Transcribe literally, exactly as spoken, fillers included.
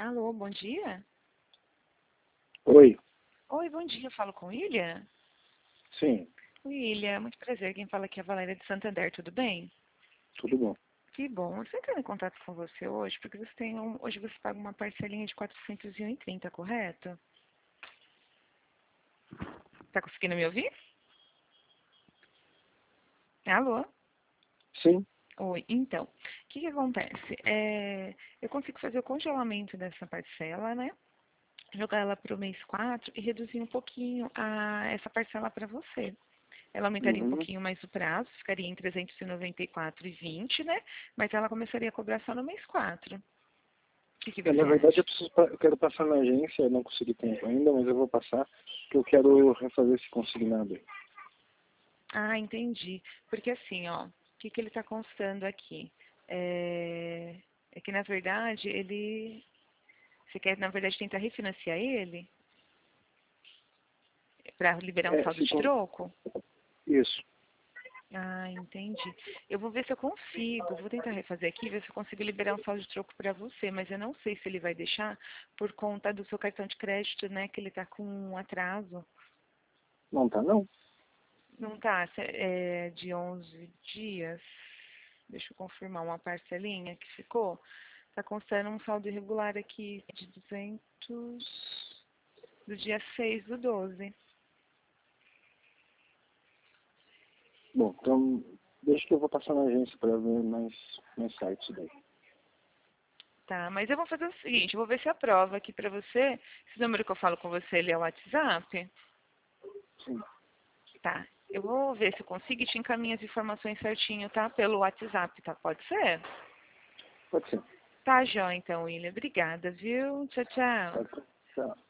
Alô, bom dia? Oi, Oi, bom dia, eu falo com William? sim, William, muito prazer, quem fala aqui é a Valéria de Santander, tudo bem? tudo bom. Que bom, eu entrar em contato com você hoje, porque você tem um, hoje você paga uma parcelinha de quatrocentos e trinta, correto? Tá conseguindo me ouvir? Alô? Sim, Oi, então, o que que acontece? É, eu consigo fazer o congelamento dessa parcela, né? Jogar ela para o mês quatro e reduzir um pouquinho a, essa parcela para você. Ela aumentaria um uhum. pouquinho mais o prazo, ficaria em trezentos e noventa e quatro e vinte, né? Mas ela começaria a cobrar só no mês quatro. O que, que É, na você verdade, eu, acha? preciso, pa- eu quero passar na agência, eu não consegui tempo ainda, mas eu vou passar, porque eu quero refazer esse consignado aí. Ah, entendi. Porque assim, ó, o que, que ele está constando aqui? É, é que, na verdade, ele... Você quer, na verdade, tentar refinanciar ele para liberar um É, saldo se de con- troco? isso. Ah, entendi. Eu vou ver se eu consigo. Vou tentar refazer aqui, ver se eu consigo liberar um saldo de troco para você, mas eu não sei se ele vai deixar por conta do seu cartão de crédito, né? Que ele tá com um atraso. Não tá, não? Não tá, cê- é de onze dias. Deixa eu confirmar uma parcelinha que ficou. Tá constando um saldo irregular aqui de duzentos do dia seis do doze. Bom, então, deixa que eu vou passar na agência para ver mais, mais sites daí. Tá, mas eu vou fazer o seguinte, eu vou ver se aprova aqui pra você. Esse número que eu falo com você, ele é o WhatsApp? Sim, Tá. Eu vou ver se eu consigo e te encaminho as informações certinho, tá? Pelo WhatsApp, tá? Pode ser? pode ser. Tá, Jó, então, William. Obrigada, viu? Tchau, tchau. Pode ser. Tchau.